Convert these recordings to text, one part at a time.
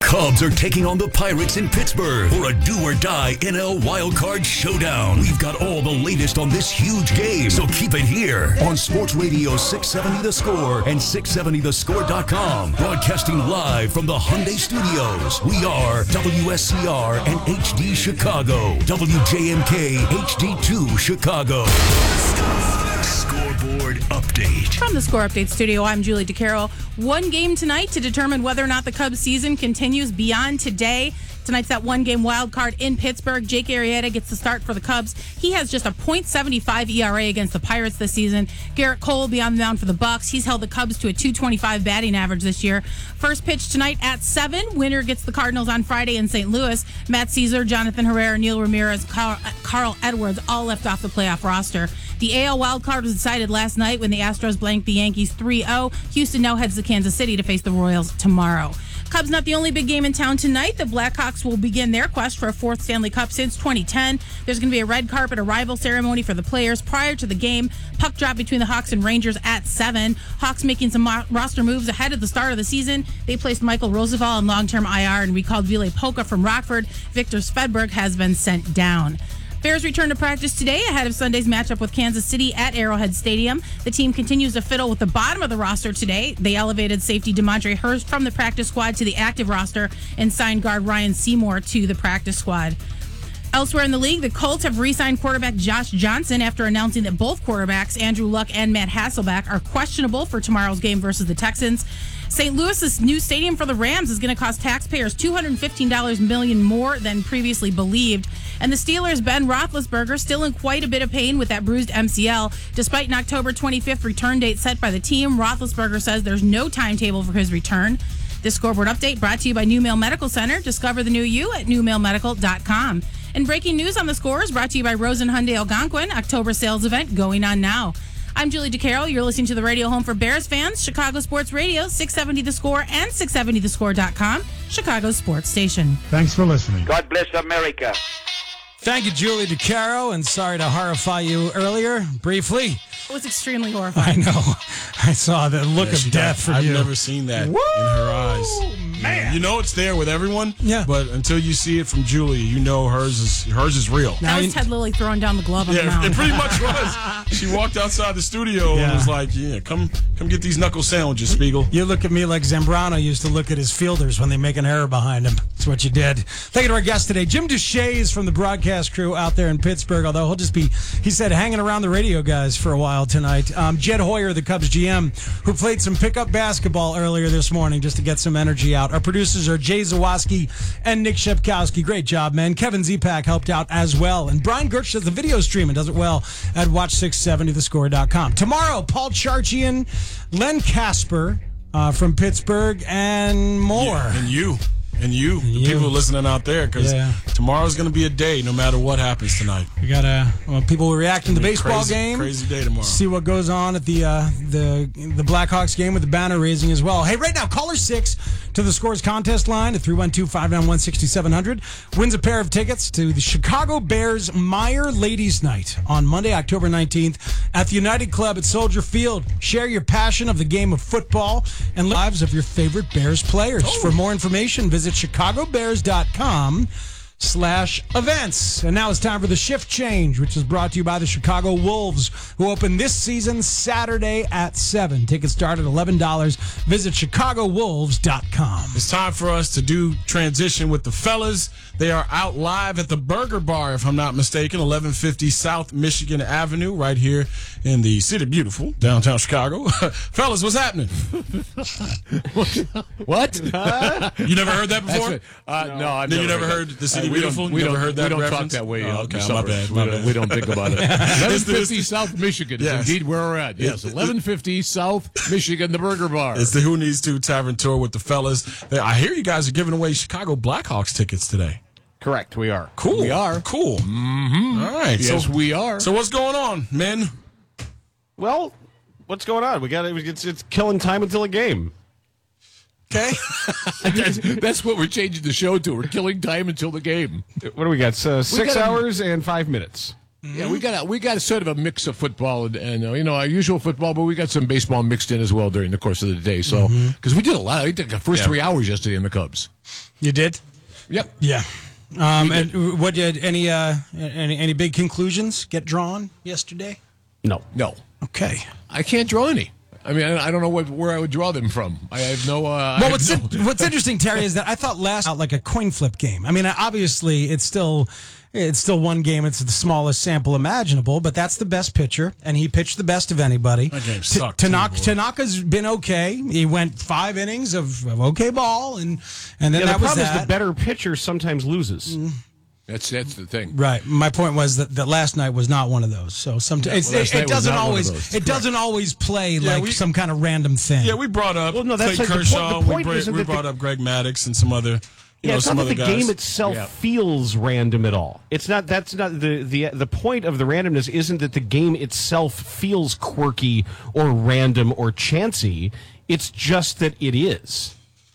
Cubs are taking on the Pirates in Pittsburgh for a do-or-die NL wildcard showdown. We've got all the latest on this huge game, so keep it here on Sports Radio 670 The Score and 670thescore.com. Broadcasting live from the Hyundai Studios. We are WSCR and HD Chicago, WJMK HD2 Chicago. Scoreboard update. From the Score Update studio, I'm Julie DeCaro. One game tonight to determine whether or not the Cubs season continues beyond today. Tonight's that one-game wild card in Pittsburgh. Jake Arrieta gets the start for the Cubs. He has just a .75 ERA against the Pirates this season. Garrett Cole will be on the mound for the Bucks. He's held the Cubs to a .225 batting average this year. First pitch tonight at 7. Winner gets the Cardinals on Friday in St. Louis. Matt Caesar, Jonathan Herrera, Neil Ramirez, Carl Edwards all left off the playoff roster. The AL wild card was decided last night when the Astros blanked the Yankees 3-0. Houston now heads to Kansas City to face the Royals tomorrow. Cubs not the only big game in town tonight. The Blackhawks will begin their quest for a fourth Stanley Cup since 2010. There's going to be a red carpet arrival ceremony for the players prior to the game. Puck drop between the Hawks and Rangers at 7. Hawks making some roster moves ahead of the start of the season. They placed Michael Roosevelt on long-term IR and recalled Ville Polka from Rockford. Victor Svedberg has been sent down. Bears return to practice today ahead of Sunday's matchup with Kansas City at Arrowhead Stadium. The team continues to fiddle with the bottom of the roster today. They elevated safety DeMondre Hurst from the practice squad to the active roster and signed guard Ryan Seymour to the practice squad. Elsewhere in the league, the Colts have re-signed quarterback Josh Johnson after announcing that both quarterbacks, Andrew Luck and Matt Hasselbeck, are questionable for tomorrow's game versus the Texans. St. Louis's new stadium for the Rams is going to cost taxpayers $215 million more than previously believed. And the Steelers' Ben Roethlisberger still in quite a bit of pain with that bruised MCL. Despite an October 25th return date set by the team, Roethlisberger says there's no timetable for his return. This scoreboard update brought to you by New Mail Medical Center. Discover the new you at newmailmedical.com. And breaking news on the Score is brought to you by Rosen Hyundai Algonquin. October sales event going on now. I'm Julie DeCaro. You're listening to the radio home for Bears fans, Chicago Sports Radio, 670 The Score and 670thescore.com, Chicago's sports station. Thanks for listening. God bless America. Thank you, Julie DeCaro, and sorry to horrify you earlier, briefly. It was extremely horrifying. I know. I saw the look of death from you. I've never seen that in her eyes. Man. You know it's there with everyone, but until you see it from Julie, you know hers is real. That was Ted Lilly throwing down the glove on the mound. It pretty much was. She walked outside the studio and was like, come get these knuckle sandwiches, Spiegel. You look at me like Zambrano used to look at his fielders when they make an error behind him. That's what you did. Thank you to our guest today, Jim Deshaies is from the broadcast crew out there in Pittsburgh, although he'll just be, he said, hanging around the radio guys for a while tonight. Jed Hoyer, the Cubs GM, who played some pickup basketball earlier this morning just to get some energy out. Our producers are Jay Zawoski and Nick Shepkowski. Great job, man. Kevin Zipak helped out as well. And Brian Gertz does the video stream and does it well at watch670thescore.com. Tomorrow, Paul Charchian, Len Casper from Pittsburgh, and more. Yeah, and you, the people listening out there, because tomorrow's going to be a day no matter what happens tonight. We got people reacting to the baseball game. Crazy day tomorrow. See what goes on at the Blackhawks game with the banner raising as well. Hey, right now, caller 6 to the Scores contest line at 312-591-6700 wins a pair of tickets to the Chicago Bears Meyer Ladies Night on Monday, October 19th at the United Club at Soldier Field. Share your passion of the game of football and lives of your favorite Bears players. For more information, visit chicagobears.com/events. And now it's time for the shift change, which is brought to you by the Chicago Wolves, who open this season Saturday at 7. Tickets start at $11. Visit chicagowolves.com. It's time for us to do transition with the fellas. They are out live at the Burger Bar, if I'm not mistaken, 1150 South Michigan Avenue, right here in the City Beautiful, downtown Chicago. Fellas, what's happening? What? You never heard that before? No, I've You never heard the City Beautiful? We never don't, heard that we don't reference? talk that way. Oh, okay, my bad. We don't think about it. 1150 South Michigan is indeed where we're at. Yes, 1150 South Michigan, the Burger Bar. It's the Who Needs To Tavern Tour with the fellas. I hear you guys are giving away Chicago Blackhawks tickets today. Correct, we are. Cool. We are. Cool. Mm-hmm. All right. Yes, we are. So what's going on, men? Well, what's going on? It's killing time until a game. Okay. That's what we're changing the show to. We're killing time until the game. What do we got? 6 hours and 5 minutes. Yeah, we got sort of a mix of football and our usual football, but we got some baseball mixed in as well during the course of the day. So because we did a lot, we did the first 3 hours yesterday in the Cubs. You did? Yep. Yeah. And what did any big conclusions get drawn yesterday? No. Okay. I can't draw any. I mean, I don't know where I would draw them from. I have no. Well, what's interesting, Terry, is that I thought last out like a coin flip game. I mean, obviously, it's still one game. It's the smallest sample imaginable, but that's the best pitcher, and he pitched the best of anybody. That game sucked. Tanaka's been okay. He went 5 innings of okay ball, and then Yeah, that the was problem that. is the better pitcher sometimes loses. That's the thing. Right. My point was that last night was not one of those. So sometimes it doesn't always play like some kind of random thing. Yeah, we brought up that's Clay like Kershaw. the point isn't we that brought up Greg Maddux and some other. It's some not other that the guys. game itself feels random at all. It's not. That's not the point of the randomness. Isn't that the game itself feels quirky or random or chancy? It's just that it is.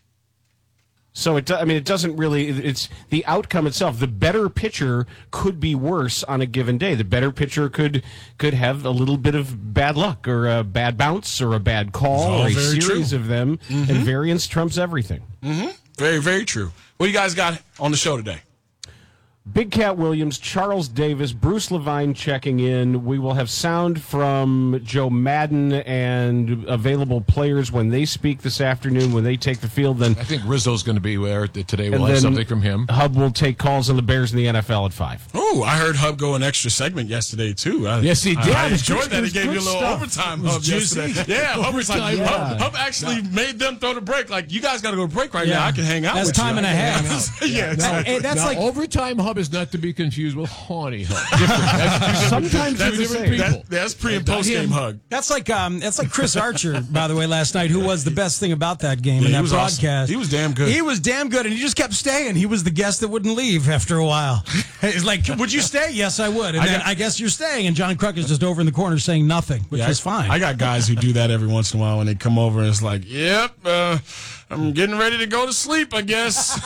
So it doesn't really. It's the outcome itself. The better pitcher could be worse on a given day. The better pitcher could have a little bit of bad luck or a bad bounce or a bad call or a series of them, and variance trumps everything. Mm-hmm. Very, very true. What do you guys got on the show today? Big Cat Williams, Charles Davis, Bruce Levine checking in. We will have sound from Joe Madden and available players when they speak this afternoon, when they take the field. Then I think Rizzo's going to be there today. We'll have something from him. Hub will take calls on the Bears in the NFL at 5. Oh, I heard Hub go an extra segment yesterday, too. Yes, he did. I enjoyed that. It He was gave you a good little stuff. overtime, Hub, yesterday. Yeah, Hub was like, Hub actually made them throw the break. Like, you guys got to go to break right now. I can hang out That's with time you. and a half. Yeah, exactly. That's Now, like overtime Hub is not to be confused with Horny Hub. Sometimes That's they're the different same. people. That's pre and post game hug. That's like Chris Archer, by the way, last night, who was the best thing about that game Yeah, and he that was awesome. broadcast. He was damn good. He was damn good, and he just kept staying. He was the guest that wouldn't leave after a while. He's like, "Would you stay?" "Yes, I would." And I guess you're staying. And John Kruk is just over in the corner saying nothing, which is fine. I got guys who do that every once in a while when they come over and it's like, "Yep, I'm getting ready to go to sleep, I guess."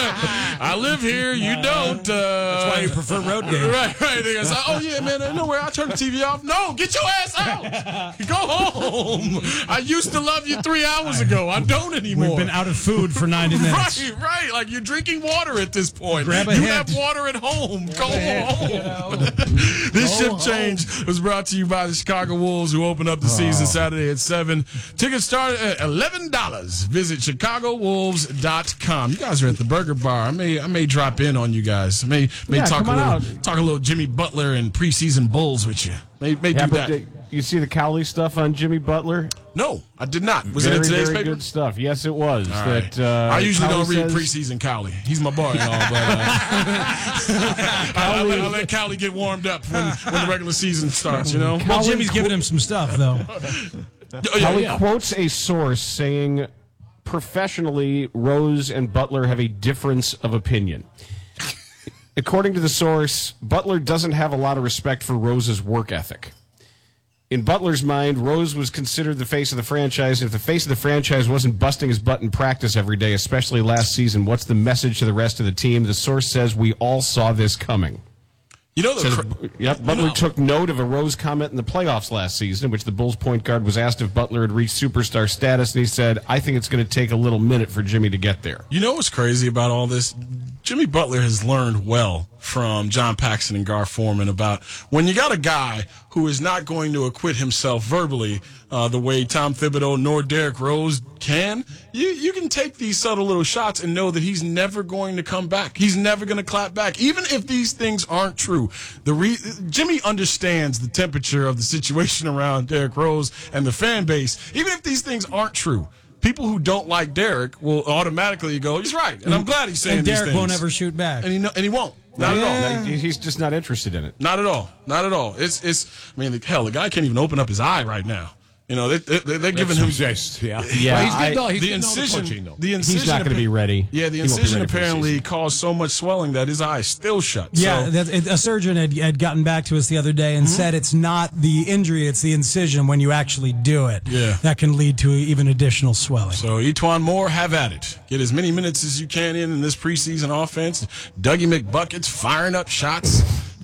I live here, you don't. That's why you prefer road games. Right. They go, "Oh yeah, man, nowhere. I turn the TV off." No, get your ass out. Go home. I used to love you 3 hours ago. I don't anymore. We've been out of food for 90 minutes. Right. Like you're drinking water at this point. Grab a you hint. have water at home. Go home. This shift change was brought to you by the Chicago Wolves, who open up the season Saturday at 7. Tickets start at $11. Visit ChicagoWolves.com. You guys are at the Burger Bar. I may drop in on you guys. I may talk a little Jimmy Butler and preseason Bulls with you. May do that. You see the Cowley stuff on Jimmy Butler? No, I did not. Was very, it in today's very paper? good stuff. Yes, it was. All right. I usually don't read preseason Cowley. He's my boy and all, but I let Cowley get warmed up when the regular season starts, you know? Well, Jimmy's giving him some stuff, though. Cowley quotes a source saying, professionally, Rose and Butler have a difference of opinion. According to the source, Butler doesn't have a lot of respect for Rose's work ethic. In Butler's mind, Rose was considered the face of the franchise. If the face of the franchise wasn't busting his butt in practice every day, especially last season, what's the message to the rest of the team? The source says we all saw this coming. You know, Butler took note of a Rose comment in the playoffs last season, in which the Bulls point guard was asked if Butler had reached superstar status, and he said, "I think it's going to take a little minute for Jimmy to get there." You know what's crazy about all this? Jimmy Butler has learned well from John Paxson and Gar Forman about when you got a guy who is not going to acquit himself verbally the way Tom Thibodeau nor Derrick Rose can, you can take these subtle little shots and know that he's never going to come back. He's never going to clap back. Even if these things aren't true, Jimmy understands the temperature of the situation around Derrick Rose and the fan base. Even if these things aren't true, people who don't like Derrick will automatically go, "He's right," and I'm glad he's saying and these Derrick things. won't ever shoot back. And he won't. Not at all. He's just not interested in it. Not at all. Not at all. I mean, hell, the guy can't even open up his eye right now. You know, they're giving him just Yeah, the incision. The incision. He's not going to be ready. Yeah, the He won't be incision ready for the apparently season. caused so much swelling that his eye is still shut. Yeah, So, a surgeon had gotten back to us the other day and said it's not the injury, it's the incision when you actually do it. Yeah. That can lead to even additional swelling. so Etuan Moore, have at it. Get as many minutes as you can in this preseason offense. Dougie McBuckets firing up shots.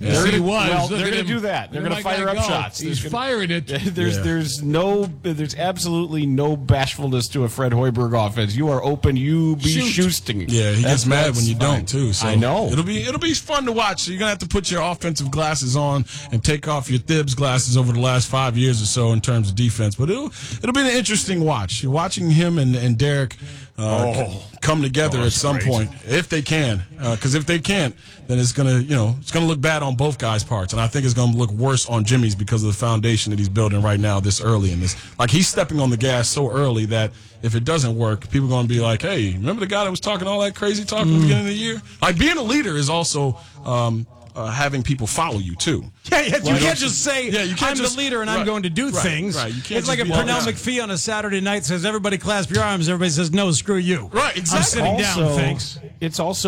Yes, he was. Well, they're going to do that. They're going to fire up shots. He's firing it. There's absolutely no bashfulness to a Fred Hoiberg offense. You are open. You be shooting. Yeah, he gets mad when you don't too. So I know. It'll be fun to watch. So you're gonna have to put your offensive glasses on and take off your Thibs glasses over the last 5 years or so in terms of defense. But it'll be an interesting watch. You're watching him and Derek come together at some point if they can. Because if they can't, then it's gonna look bad on both guys' parts, and I think it's gonna look worse on Jimmy's because of the foundation that he's building right now this early in this. Like, he's stepping on the gas so early that if it doesn't work, people are gonna be like, "Hey, remember the guy that was talking all that crazy talk at the beginning of the year?" Like, being a leader is also having people follow you too. Yeah, you can't just say, I'm the leader and I'm going to do things. Right. You can't it's like if Pernell McPhee on a Saturday night says, everybody clasp your arms. Everybody says, no, screw you. Right, exactly. I'm sitting down, thanks. It's also